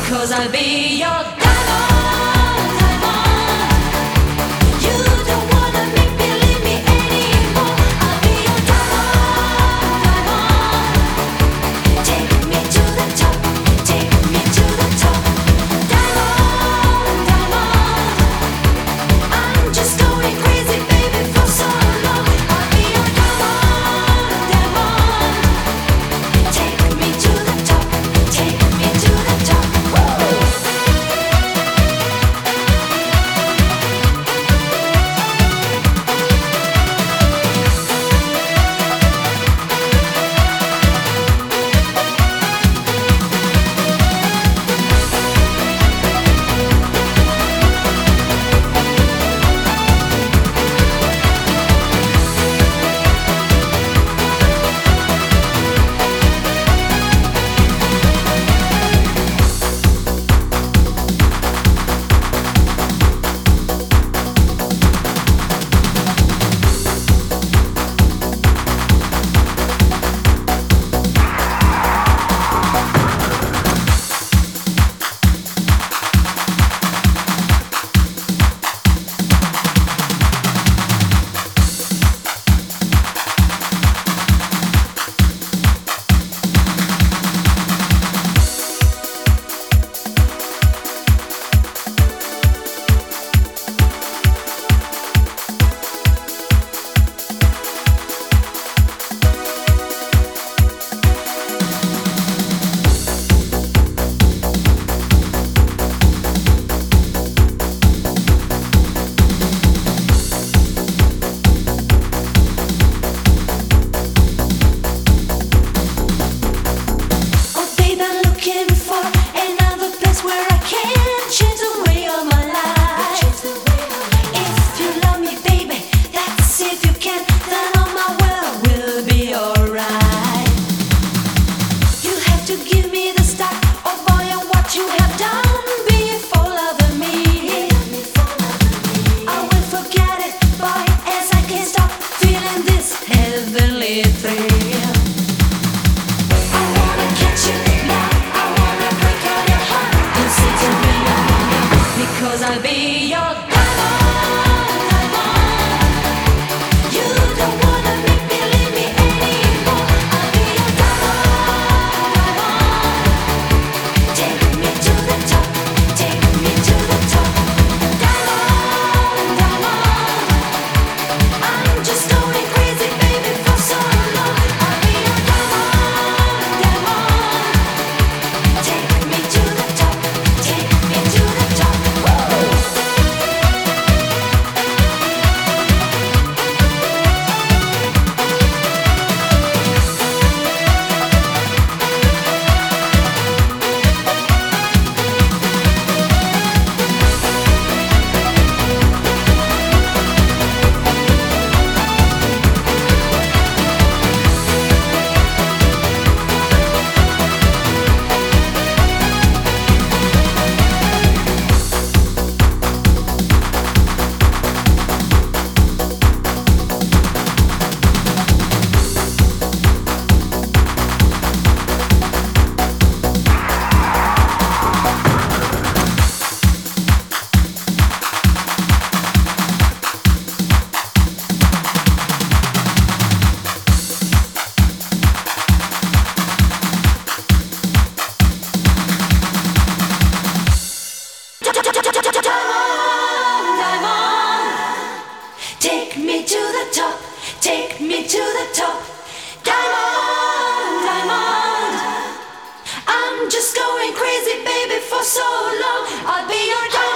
'cause I'll be your diamond, diamond. You don't wanna make me leave me anymore. I'll be your diamond, diamond. Take me to the top, take me to the top. Diamond, diamond. I'm just going crazy, baby, for so long. I'll be your diamond, diamond. Take me to the top, take me to the top. Woo! Oh babe, I'm looking for another place where I can change the way of my life. If you love me, baby, that's if you can, then all my world will be alright. You have to give me the start, oh boy, and what you have done before loving me. I will forget it, boy, as I can't stop feeling this heavenly thrill. I wanna catch you now, I wanna break out your heart. You say to me, because I'll be your diamond, diamond. You don't wanna make me leave me anymore. I'll be your diamond, diamond. Take me to the top, take me to the top. Diamond, diamond. I'm just going crazy, baby, for so long. I'll be your diamond, diamond. Take me to the top, take me to the top. Woo! Diamond, diamond. Take me to the top, take me to the top. Diamond, diamond. I'm just going crazy, baby, for so long. I'll be your diamond.